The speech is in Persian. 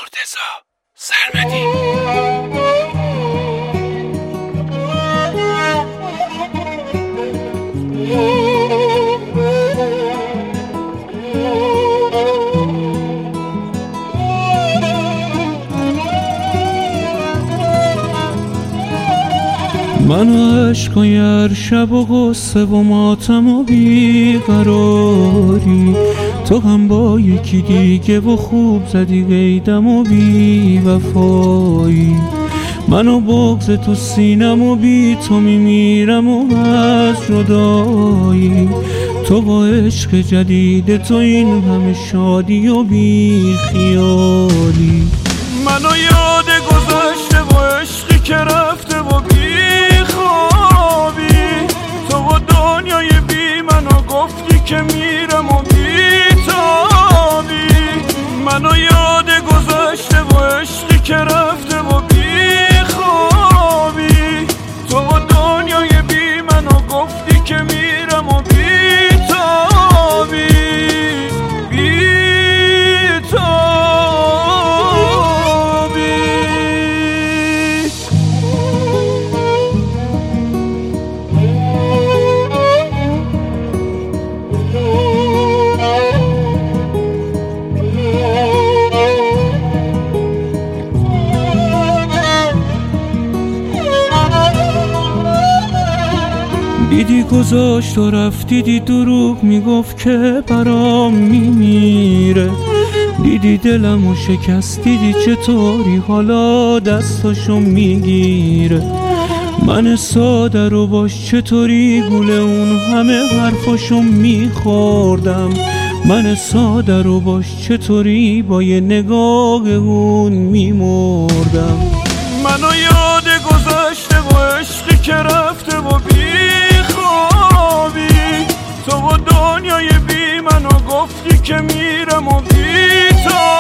مرتضی سرمدی. من عشقای هر شب و غصه و ماتم و بیقراری، تو هم با یکی دیگه و خوب زدی قیدم و بی وفایی. منو بغض تو سینم و بی تو میمیرم و از جدایی. تو با عشق جدید تو این همه شادی و بی خیالی. منو یاد گذشته و عشقی که رفته و بی خوابی. تو و دنیای بی منو گفتی که میرم و بی تابی. منو یاد گذشته و عشقی که رفته و بی خوابی. تو و دنیای بی منو گفتی که میرم و بی تابی. بی تابی. دیدی گذاشت و رفت، دیدی دروغ میگفت که برام میمیره. دیدی دلمو شکست، دیدی چطوری حالا دستاشو میگیره. من ساده رو باش چطوری گوله اون همه حرفاشو میخوردم. من ساده رو باش چطوری با یه نگاه اون میمردم. منو یاد گذشته و عشقی که رفته و بی خوابی. تو و دنیای بی منو گفتی که میرم و بی تو